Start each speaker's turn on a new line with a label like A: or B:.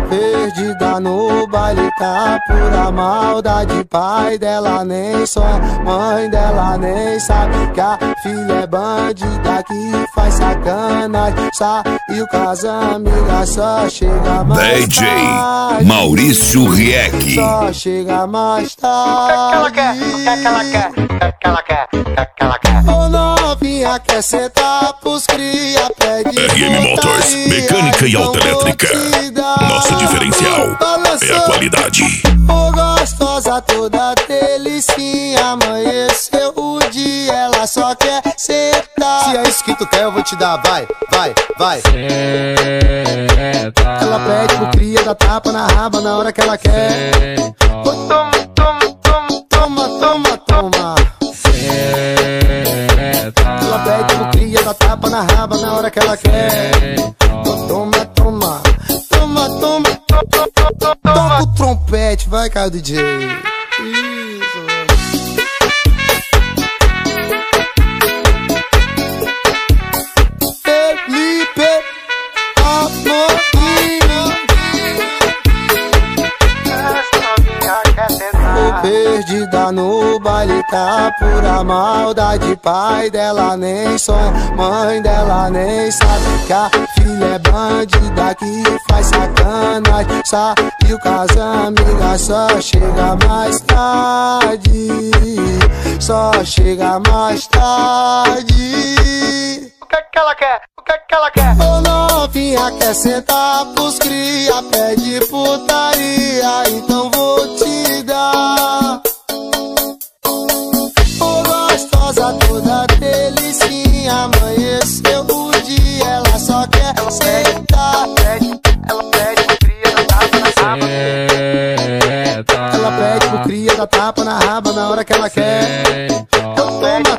A: Perdida no baile, tá pura maldade. Pai dela nem sonha, mãe dela nem sabe que a filha é bandida que faz sacanagem. Saiu com as amigas, só chega mais
B: DJ
A: tarde.
B: Maurício Rieck.
A: Só chega mais tarde.
C: O que ela quer? O que ela quer?
A: Ô novinha, quer sentar pros cria, pede
B: RM Motors, mecânica e autoelétrica. Nosso diferencial é a qualidade.
A: Ô gostosa toda delicinha, amanheceu o dia, ela só quer sentar. Se é isso que tu quer, eu vou te dar, vai, vai, vai. Ela pede pro cria, dá tapa na raba na hora que ela quer. Toma, toma, toma, toma, toma, toma. Ela pede pro cria, dá tapa na raba na hora que ela quer. Toma, toma, toma, toma. Toca o trompete, vai, Caio DJ. Isso. Felipe Amorim. Perdida no baile, tá pura maldade. Pai dela nem sonha, mãe dela nem sabe que a filha é bandida que faz sacanagem. Saiu com as amigas, só chega mais tarde. Só chega mais tarde.
C: O que ela quer? O que ela quer?
A: Ô novinha, quer sentar pros cria, pede putaria, então vou te dar. Ô gostosa toda delicinha, amanheceu o dia, ela só quer sentar.
C: Ela pede pro cria, dá tapa na raba.
A: Ela pede pro cria, dá tapa na raba na hora que ela quer. Então toma,